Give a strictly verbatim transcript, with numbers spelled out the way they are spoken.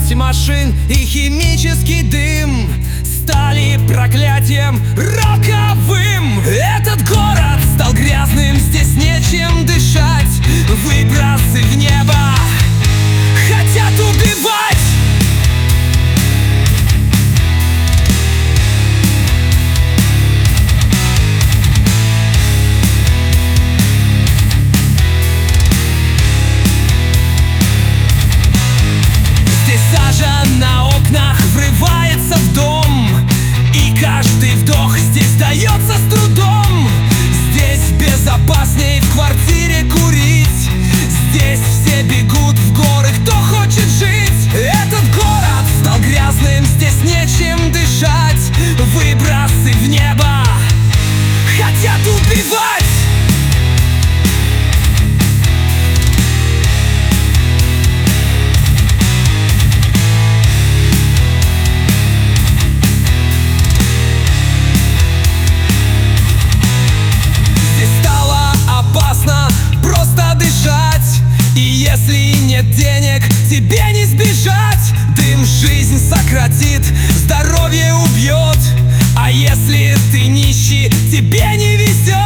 Смерть машин и химический дым стали проклятием роковым. Этот город стал грязным, здесь нечем дышать. Выбросы в небо хотят убивать. Здесь сажа на окнах врывается в дом, и каждый вдох здесь дается с трудом. Здесь безопасней в квартире курить. Здесь все бегут в горы, кто хочет жить. Этот город стал грязным, здесь нечем дышать. Выбросы в небо хотят убивать. И если нет денег, тебе не сбежать. Дым жизнь сократит, здоровье убьет. А если ты нищий, тебе не везет.